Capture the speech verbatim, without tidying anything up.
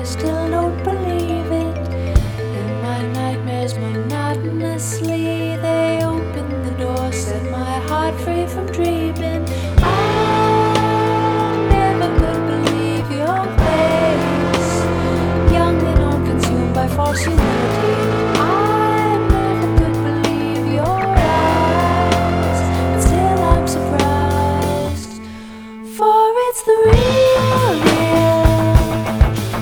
still don't believe it. And my nightmares monotonously, they open the door, set my heart free from dreaming. I never could believe your face, young and unconsumed by false